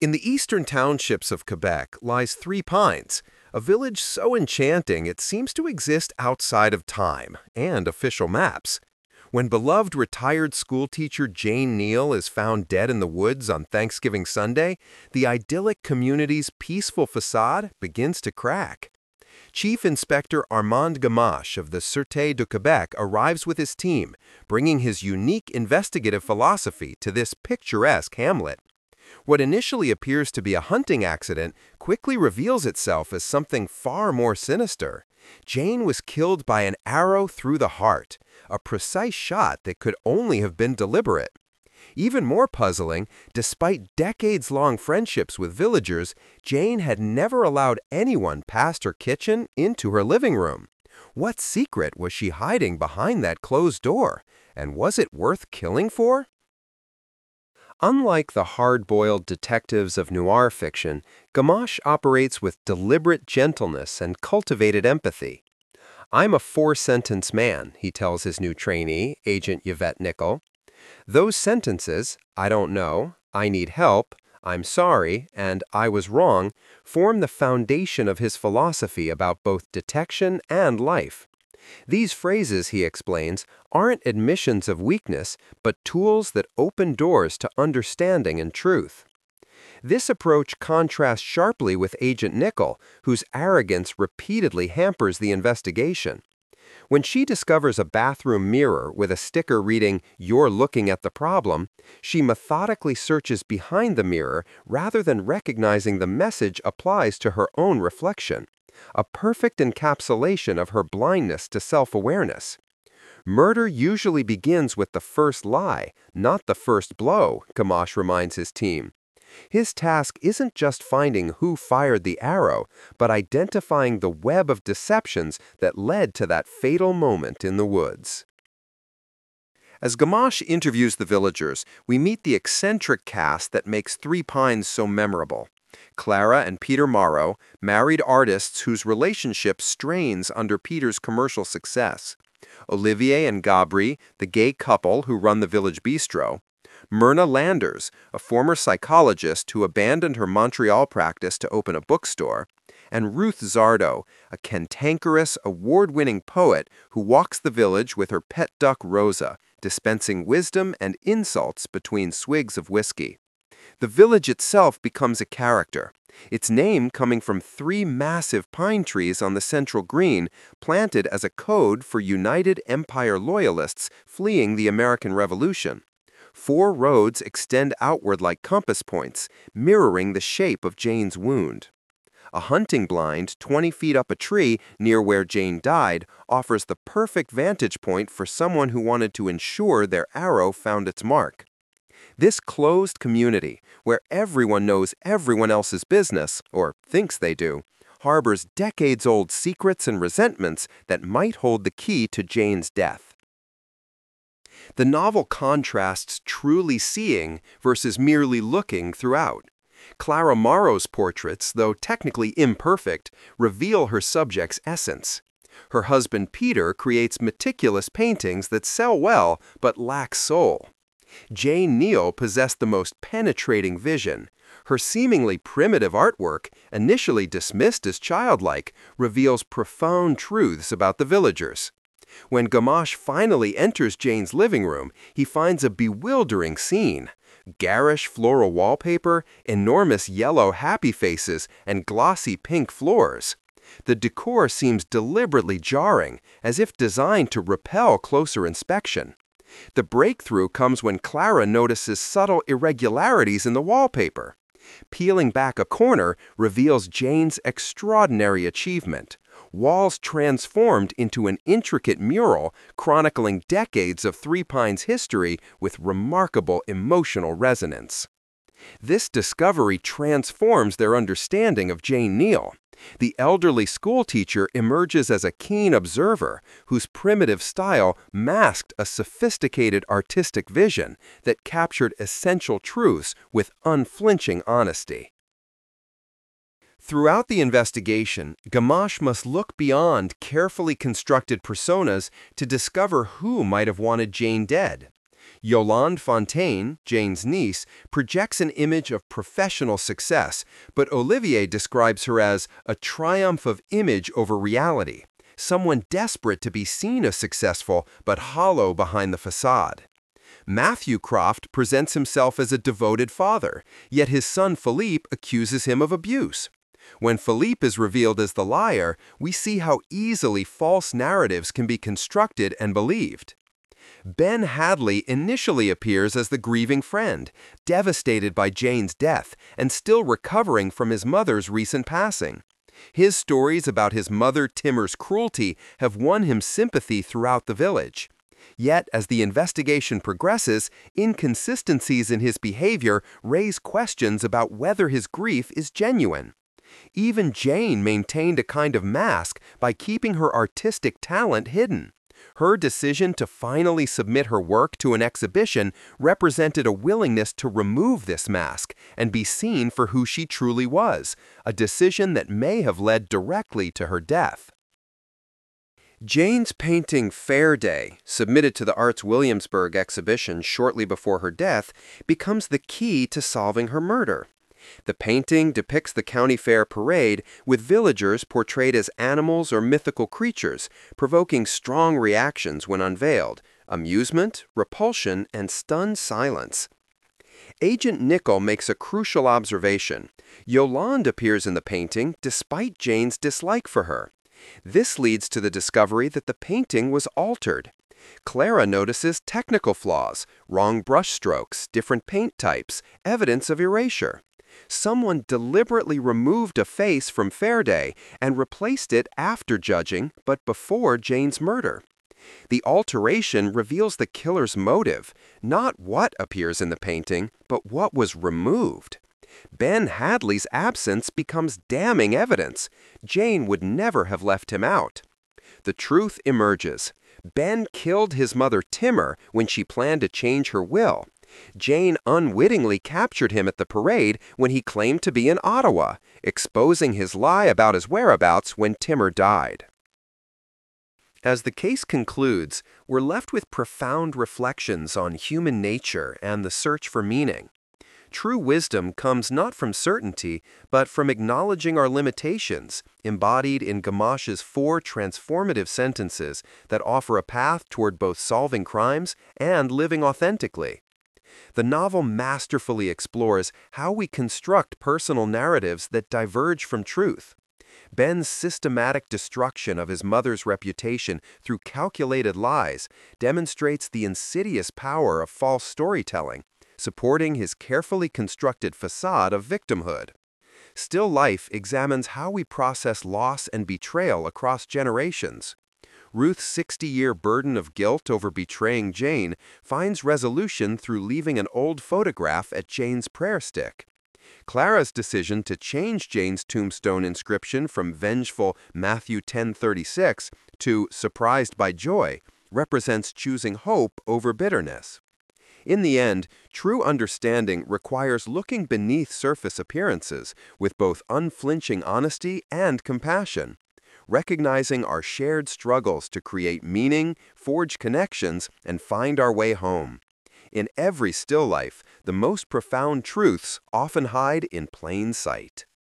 In the eastern townships of Quebec lies Three Pines, a village so enchanting it seems to exist outside of time and official maps. When beloved retired schoolteacher Jane Neal is found dead in the woods on Thanksgiving Sunday, the idyllic community's peaceful facade begins to crack. Chief Inspector Armand Gamache of the Sûreté de Québec arrives with his team, bringing his unique investigative philosophy to this picturesque hamlet. What initially appears to be a hunting accident quickly reveals itself as something far more sinister. Jane was killed by an arrow through the heart, a precise shot that could only have been deliberate. Even more puzzling, despite decades-long friendships with villagers, Jane had never allowed anyone past her kitchen into her living room. What secret was she hiding behind that closed door? And was it worth killing for? Unlike the hard-boiled detectives of noir fiction, Gamache operates with deliberate gentleness and cultivated empathy. "I'm a four-sentence man," he tells his new trainee, Agent Yvette Nickel. Those sentences, "I don't know," "I need help," "I'm sorry," and "I was wrong," form the foundation of his philosophy about both detection and life. These phrases, he explains, aren't admissions of weakness, but tools that open doors to understanding and truth. This approach contrasts sharply with Agent Nickel, whose arrogance repeatedly hampers the investigation. When she discovers a bathroom mirror with a sticker reading, "You're looking at the problem," she methodically searches behind the mirror rather than recognizing the message applies to her own reflection, a perfect encapsulation of her blindness to self-awareness. Murder usually begins with the first lie, not the first blow, Gamache reminds his team. His task isn't just finding who fired the arrow, but identifying the web of deceptions that led to that fatal moment in the woods. As Gamache interviews the villagers, we meet the eccentric cast that makes Three Pines so memorable. Clara and Peter Morrow, married artists whose relationship strains under Peter's commercial success. Olivier and Gabri, the gay couple who run the village bistro. Myrna Landers, a former psychologist who abandoned her Montreal practice to open a bookstore, and Ruth Zardo, a cantankerous, award-winning poet who walks the village with her pet duck Rosa, dispensing wisdom and insults between swigs of whiskey. The village itself becomes a character, its name coming from three massive pine trees on the central green, planted as a code for United Empire loyalists fleeing the American Revolution. 4 roads extend outward like compass points, mirroring the shape of Jane's wound. A hunting blind 20 feet up a tree near where Jane died offers the perfect vantage point for someone who wanted to ensure their arrow found its mark. This closed community, where everyone knows everyone else's business, or thinks they do, harbors decades-old secrets and resentments that might hold the key to Jane's death. The novel contrasts truly seeing versus merely looking throughout. Clara Morrow's portraits, though technically imperfect, reveal her subject's essence. Her husband Peter creates meticulous paintings that sell well but lack soul. Jane Neal possessed the most penetrating vision. Her seemingly primitive artwork, initially dismissed as childlike, reveals profound truths about the villagers. When Gamache finally enters Jane's living room, he finds a bewildering scene. Garish floral wallpaper, enormous yellow happy faces, and glossy pink floors. The decor seems deliberately jarring, as if designed to repel closer inspection. The breakthrough comes when Clara notices subtle irregularities in the wallpaper. Peeling back a corner reveals Jane's extraordinary achievement. Walls transformed into an intricate mural chronicling decades of Three Pines history with remarkable emotional resonance. This discovery transforms their understanding of Jane Neal. The elderly schoolteacher emerges as a keen observer whose primitive style masked a sophisticated artistic vision that captured essential truths with unflinching honesty. Throughout the investigation, Gamache must look beyond carefully constructed personas to discover who might have wanted Jane dead. Yolande Fontaine, Jane's niece, projects an image of professional success, but Olivier describes her as a triumph of image over reality, someone desperate to be seen as successful but hollow behind the facade. Matthew Croft presents himself as a devoted father, yet his son Philippe accuses him of abuse. When Philippe is revealed as the liar, we see how easily false narratives can be constructed and believed. Ben Hadley initially appears as the grieving friend, devastated by Jane's death and still recovering from his mother's recent passing. His stories about his mother Timur's cruelty have won him sympathy throughout the village. Yet, as the investigation progresses, inconsistencies in his behavior raise questions about whether his grief is genuine. Even Jane maintained a kind of mask by keeping her artistic talent hidden. Her decision to finally submit her work to an exhibition represented a willingness to remove this mask and be seen for who she truly was, a decision that may have led directly to her death. Jane's painting Fair Day, submitted to the Arts Williamsburg exhibition shortly before her death, becomes the key to solving her murder. The painting depicts the county fair parade with villagers portrayed as animals or mythical creatures, provoking strong reactions when unveiled: amusement, repulsion, and stunned silence. Agent Nickel makes a crucial observation. Yolande appears in the painting despite Jane's dislike for her. This leads to the discovery that the painting was altered. Clara notices technical flaws, wrong brushstrokes, different paint types, evidence of erasure. Someone deliberately removed a face from Fair Day and replaced it after judging, but before Jane's murder. The alteration reveals the killer's motive, not what appears in the painting, but what was removed. Ben Hadley's absence becomes damning evidence. Jane would never have left him out. The truth emerges. Ben killed his mother Timur when she planned to change her will. Jane unwittingly captured him at the parade when he claimed to be in Ottawa, exposing his lie about his whereabouts when Timur died. As the case concludes, we're left with profound reflections on human nature and the search for meaning. True wisdom comes not from certainty, but from acknowledging our limitations, embodied in Gamache's 4 transformative sentences that offer a path toward both solving crimes and living authentically. The novel masterfully explores how we construct personal narratives that diverge from truth. Ben's systematic destruction of his mother's reputation through calculated lies demonstrates the insidious power of false storytelling, supporting his carefully constructed facade of victimhood. Still Life examines how we process loss and betrayal across generations. Ruth's 60-year burden of guilt over betraying Jane finds resolution through leaving an old photograph at Jane's prayer stick. Clara's decision to change Jane's tombstone inscription from vengeful Matthew 10:36 to surprised by joy represents choosing hope over bitterness. In the end, true understanding requires looking beneath surface appearances with both unflinching honesty and compassion, recognizing our shared struggles to create meaning, forge connections, and find our way home. In every still life, the most profound truths often hide in plain sight.